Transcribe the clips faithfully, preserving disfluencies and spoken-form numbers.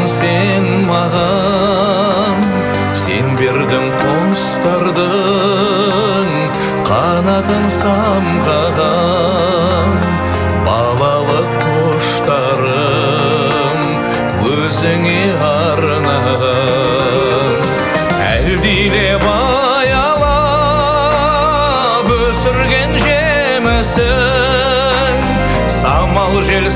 сен маған, сен бердің құстардың қанатын самғаған. Балалық құштарым өзіңе арнаған. Әлдилеп аялап өсірген жемісің, самал жел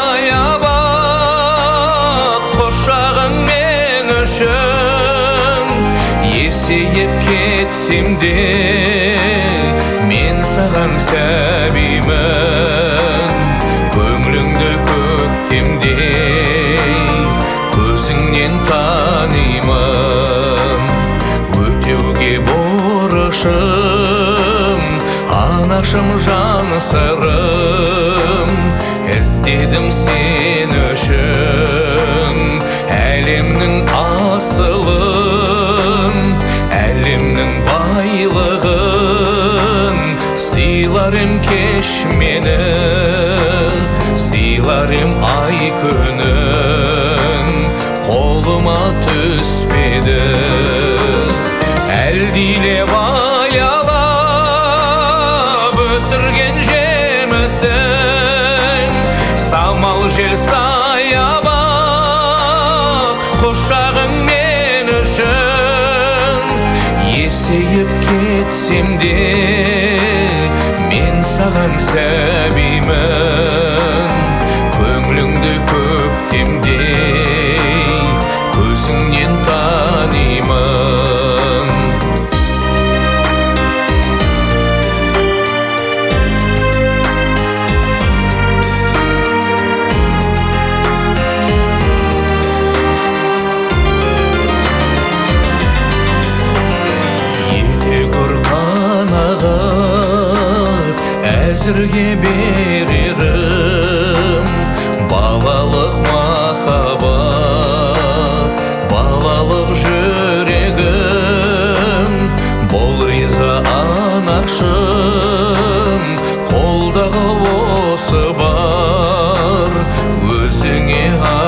саябақ құшағың мен үшін. Есейіп кетсем де мен саған сәбимін, көңіліңді көктемдей көзіңнен танимын. Өтеуге борышым, анашым жан сырым, іздедім сен үшін әлемнің асылын, әлемнің байлығын. Сыйлар ем кеш мені, сыйлар ем ай күнін, қолыма түспеді. Әлдилеп аялап өсірген жемісің, самал жел саябақ құшағың мен үшін. Есейіп кетсем де мен саған сәбимін, көңіліңді көктемдей көзіңнен танимын. Әзірге берерім балалық махаббат, балалық жүрегім. Бол риза анашым, қолдағы осы бар өзіңе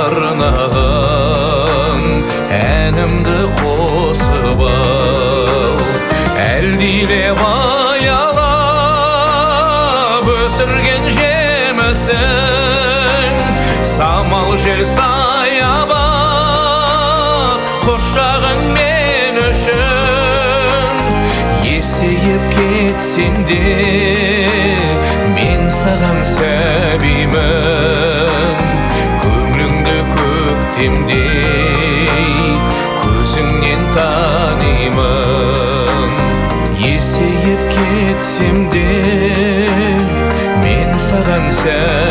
арнаған әнімді қосып ал. Әлдилеп өсірген жемісің, самал жел саябақ құшағың мен үшін. Есейіп кетсем де мен саған сәбимін, көңіліңді көктемдей көзіңнен танимын. Есейіп кетсем де мен саған сәбимін,